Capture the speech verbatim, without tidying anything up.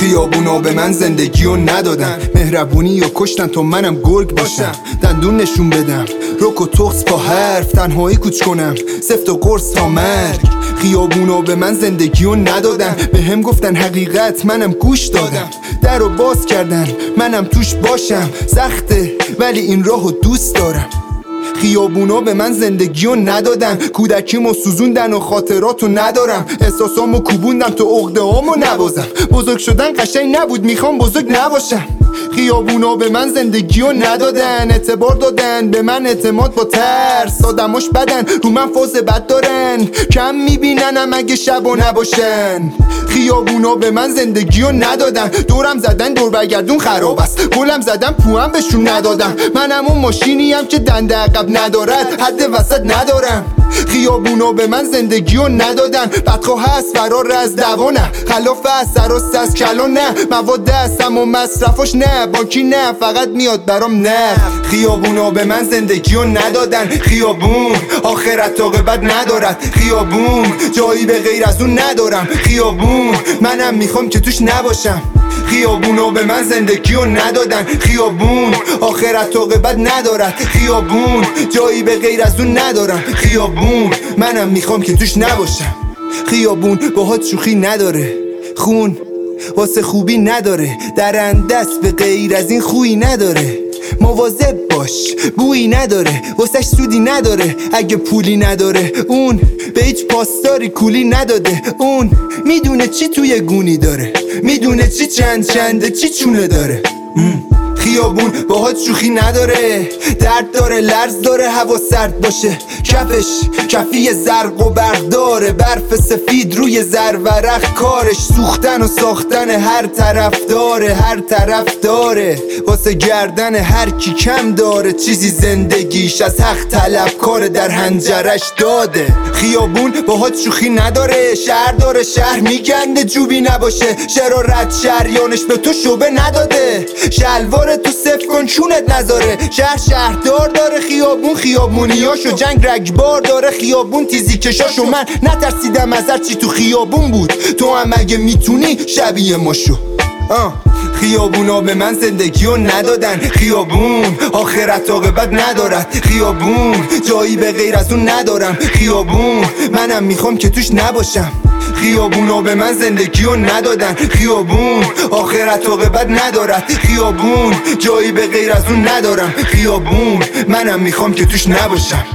خیابونا به من زندگیو ندادن، مهربونی و کشتن تا منم گرگ باشم. دندون نشون بدم، رک و تخص با حرف، تنهایی کوچ کنم، سفت و قرص تا مرگ. خیابونا به من زندگیو ندادن، به هم گفتن حقیقت منم گوش دادم. در رو باز کردن منم توش باشم، سخته ولی این راهو دوست دارم. خیابونا به من زندگیو ندادن، کودکیمو سوزوندن و خاطراتو ندارم. احساسامو کوبوندم تو عقده‌هامو نبازم. بزرگ شدن قشنگ نبود، میخوام بزرگ نباشم. خیابونا به من زندگیو ندادن، اعتبار دادن به من اعتماد با ترس. آدماش بدن رو من فاز بد دارن، کم میبیننم اگه شبا نباشن. خیابونا به من زندگیو ندادن، دورم زدن دور برگردون خراب است، گلم زدن پوام بهشون ندادم. منم اون ماشینیم که دنده عقب ندارد، حد وسط ندارم. خیابونا به من زندگیو ندادن، بدخواه هست فرار از دوانه، خلاف از سراست از کلان نه، مواد هستم و مصرفاش نه، بانکی نه فقط میاد برام نه. خیابونا به من زندگیو ندادن، خیابون آخرت عاقبت ندارد. خیابون جایی به غیر از اون ندارم، خیابون منم میخوام که توش نباشم. خیابونا به من زندگیو ندادن، خیابون آخرت عاقبت ندارد. خیابون جایی به غیر از اون ندارم، خیابون منم میخوام که توش نباشم. خیابون باهات شوخی نداره، خون واسه خوبی نداره، درندست به غیر از این خویی نداره. مواظب باش بویی نداره، واسش سودی نداره. اگه پولی نداره اون به هیچ پاسداری کولی نداده. اون میدونه چی توی گونی داره، میدونه چی چند چنده چی چونه داره. خیابون باهات شوخی نداره، درد داره لرز داره، هوا سرد باشه، کفش کفی زرق و برق داره، برف سفید روی زرورق کارش، سوختن و ساختن هر طرف داره، هر طرف داره. واسه گردن هر کی کم داره، چیزی زندگیش از حق طلب کار در هنجرش داده. خیابون باهات شوخی نداره، شهر داره شهر میگنده جوبی نباشه، شرارت شریانش به تو شوبه نداده. شلوار تو صف کن چونت نذاره، شهر شهردار داره، خیابون خیابونیاشو، جنگ رگبار داره، خیابون تیزی کشاشو. من نترسیدم از هر چی تو خیابون بود، تو هم اگه میتونی شبیه ما شو. آه. خیابونا به من زندگیو ندادن، خیابون آخرت عاقبت ندارد. خیابون جایی به غیر از اون ندارم، خیابون منم میخوام که توش نباشم. خیابونا به من زندگیو ندادن، خیابون آخرت عاقبت ندارد. خیابون جایی به غیر از اون ندارم، خیابون منم میخوام که توش نباشم.